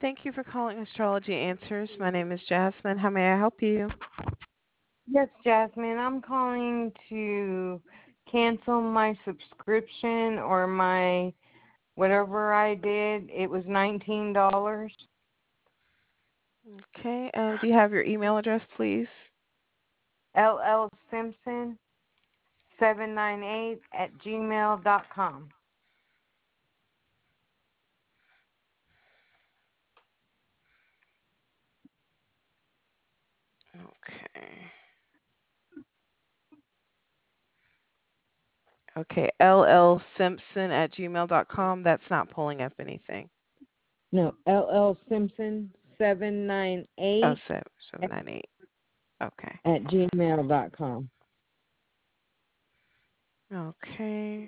Thank you for calling Astrology Answers. My name is Jasmine. How may I help you? Yes, Jasmine. I'm calling to cancel my subscription or my whatever I did. It was $19. Okay. Do you have your email address, please? llsimpson798@gmail.com. Okay. Okay. llsimpson@gmail.com. That's not pulling up anything. No, Oh, llsimpson798 798. Okay. at gmail.com. Okay.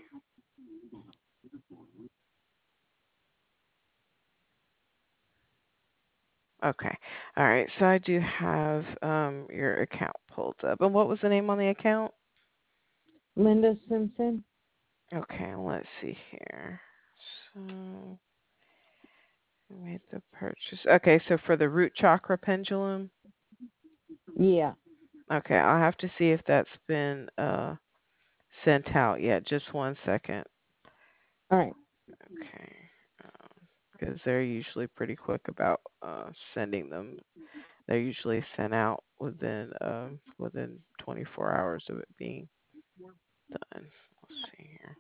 Okay. All right. So I do have your account pulled up. And what was the name on the account? Linda Simpson? Okay. Let's see here. So I made the purchase. Okay. So for the root chakra pendulum. Yeah. Okay. I'll have to see if that's been sent out yet. Just 1 second. All right. Okay. Because they're usually pretty quick about sending them. They're usually sent out within 24 hours of it being done. Let's see here.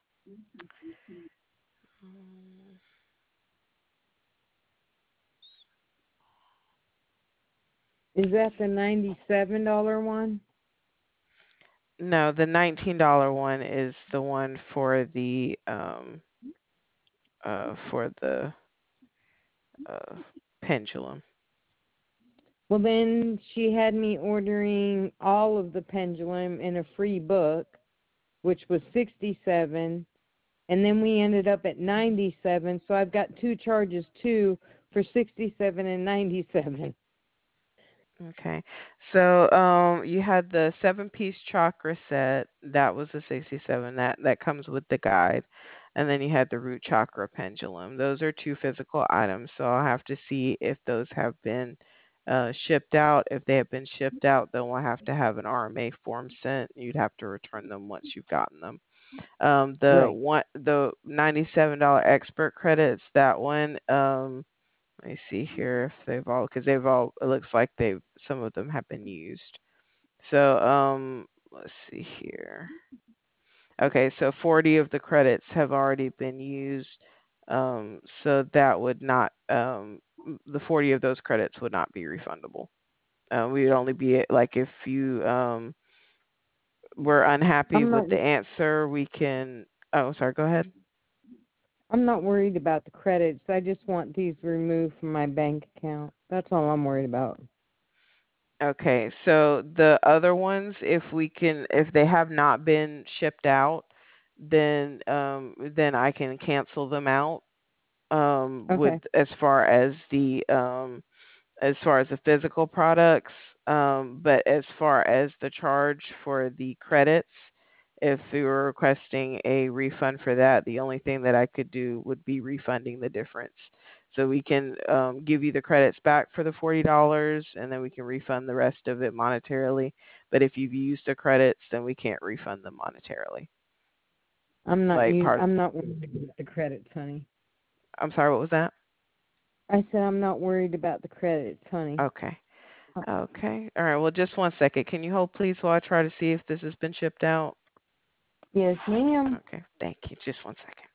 Mm, Is that the $97 one? No, the $19 one is the one for the uh pendulum. Well, then she had me ordering all of the pendulum in a free book, which was 67, and then we ended up at 97. So I've got two charges too for 67 and 97. Okay. So you had the 7-piece chakra set, that was the 67. That comes with the guide. And then you had the root chakra pendulum. Those are two physical items. So I'll have to see if those have been shipped out. If they have been shipped out, then we'll have to have an RMA form sent. You'd have to return them once you've gotten them. Right. The $97 expert credits, that one, let me see here if it looks like some of them have been used. So, let's see here. Okay, so 40 of the credits have already been used. So that would not, the 40 of those credits would not be refundable. We would only be like if you were unhappy I'm with not the answer, we can, oh, sorry, go ahead. I'm not worried about the credits. I just want these removed from my bank account. That's all I'm worried about. Okay, so the other ones, if they have not been shipped out, then I can cancel them out. Okay. With as far as the physical products, but as far as the charge for the credits, if you were requesting a refund for that, the only thing that I could do would be refunding the difference. So we can give you the credits back for the $40, and then we can refund the rest of it monetarily. But if you've used the credits, then we can't refund them monetarily. Like part. I'm not worried about the credits, honey. I'm sorry, what was that? I said I'm not worried about the credits, honey. Okay. Okay. All right. Well, just 1 second. Can you hold, please, while I try to see if this has been shipped out? Yes, ma'am. Okay. Thank you. Just 1 second.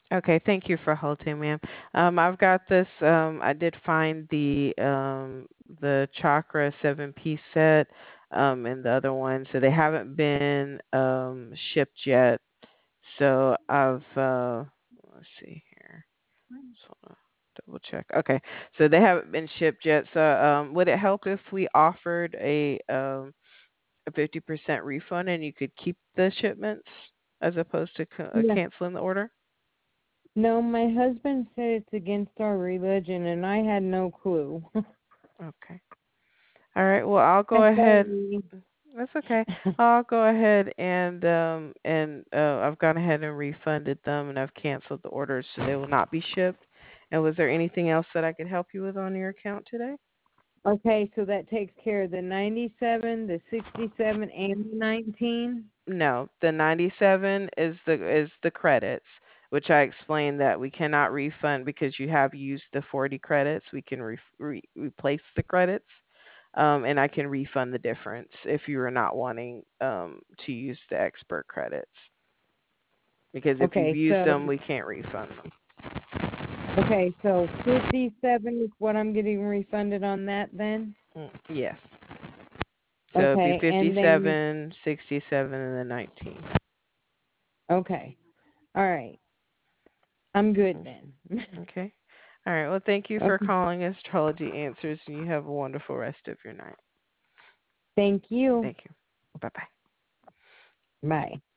Okay, thank you for holding, ma'am. I've got this. I did find the chakra 7-piece set, and the other one. So they haven't been shipped yet. So let's see here. Just wanna double check. Okay, so they haven't been shipped yet. So would it help if we offered a 50% refund and you could keep the shipments as opposed to Yeah. canceling the order? No, my husband said it's against our religion, and I had no clue. Okay. All right. Well, I'll go I'm ahead. sorry. That's okay. I'll go ahead and I've gone ahead and refunded them and I've canceled the orders so they will not be shipped. And was there anything else that I could help you with on your account today? Okay, so that takes care of the 97, the 67, and the 19. No, the 97 is the credits, which I explained that we cannot refund because you have used the 40 credits. We can replace the credits, and I can refund the difference if you are not wanting to use the expert credits. Because if you've Okay, used so them, we can't refund them. okay, so 57 is what I'm getting refunded on that then? Yes. So it'd be Okay, and then 57, 67, and then 19. okay. All right. I'm good Mm, then. okay. All right. Well, thank you for Okay. calling Astrology Answers, and you have a wonderful rest of your night. Thank you. Thank you. Bye bye. Bye.